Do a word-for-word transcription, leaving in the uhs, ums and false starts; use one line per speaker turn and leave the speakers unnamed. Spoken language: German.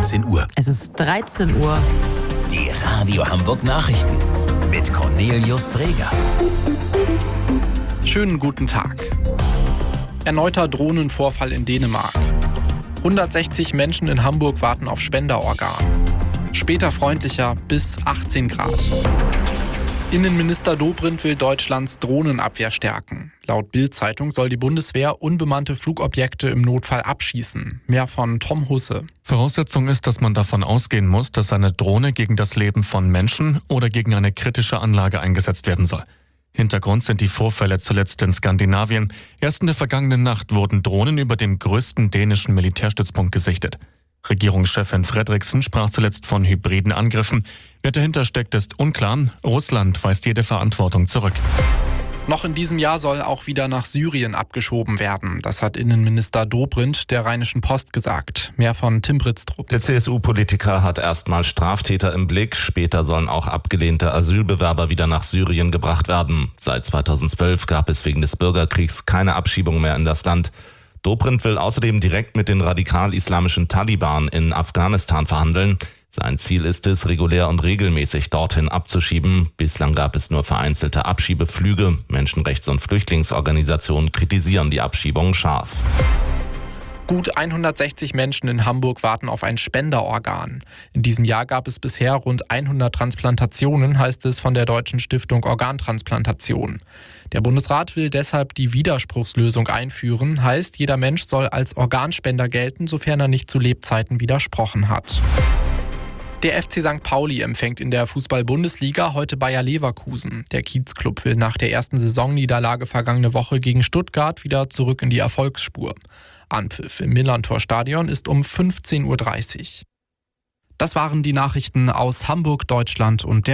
siebzehn Uhr.
Es ist dreizehn Uhr.
Die Radio Hamburg Nachrichten mit Cornelius Dreger.
Schönen guten Tag. Erneuter Drohnenvorfall in Dänemark. hundertsechzig Menschen in Hamburg warten auf Spenderorgan. Später freundlicher bis achtzehn Grad. Innenminister Dobrindt will Deutschlands Drohnenabwehr stärken. Laut Bild-Zeitung soll die Bundeswehr unbemannte Flugobjekte im Notfall abschießen. Mehr von Tom Husse.
Voraussetzung ist, dass man davon ausgehen muss, dass eine Drohne gegen das Leben von Menschen oder gegen eine kritische Anlage eingesetzt werden soll. Hintergrund sind die Vorfälle zuletzt in Skandinavien. Erst in der vergangenen Nacht wurden Drohnen über dem größten dänischen Militärstützpunkt gesichtet. Regierungschefin Fredriksen sprach zuletzt von hybriden Angriffen. Wer dahinter steckt, ist unklar. Russland weist jede Verantwortung zurück.
Noch in diesem Jahr soll auch wieder nach Syrien abgeschoben werden. Das hat Innenminister Dobrindt der Rheinischen Post gesagt. Mehr von Tim Britztrup.
Der C S U-Politiker hat erstmal Straftäter im Blick. Später sollen auch abgelehnte Asylbewerber wieder nach Syrien gebracht werden. Seit zweitausendzwölf gab es wegen des Bürgerkriegs keine Abschiebung mehr in das Land. Dobrindt will außerdem direkt mit den radikal-islamischen Taliban in Afghanistan verhandeln. Sein Ziel ist es, regulär und regelmäßig dorthin abzuschieben. Bislang gab es nur vereinzelte Abschiebeflüge. Menschenrechts- und Flüchtlingsorganisationen kritisieren die Abschiebung scharf.
Gut hundertsechzig Menschen in Hamburg warten auf ein Spenderorgan. In diesem Jahr gab es bisher rund hundert Transplantationen, heißt es von der Deutschen Stiftung Organtransplantation. Der Bundesrat will deshalb die Widerspruchslösung einführen, heißt, jeder Mensch soll als Organspender gelten, sofern er nicht zu Lebzeiten widersprochen hat. Der F C Sankt Pauli empfängt in der Fußball-Bundesliga heute Bayer Leverkusen. Der Kiezclub will nach der ersten Saisonniederlage vergangene Woche gegen Stuttgart wieder zurück in die Erfolgsspur. Anpfiff im Millerntor-Stadion ist um fünfzehn Uhr dreißig. Das waren die Nachrichten aus Hamburg, Deutschland und der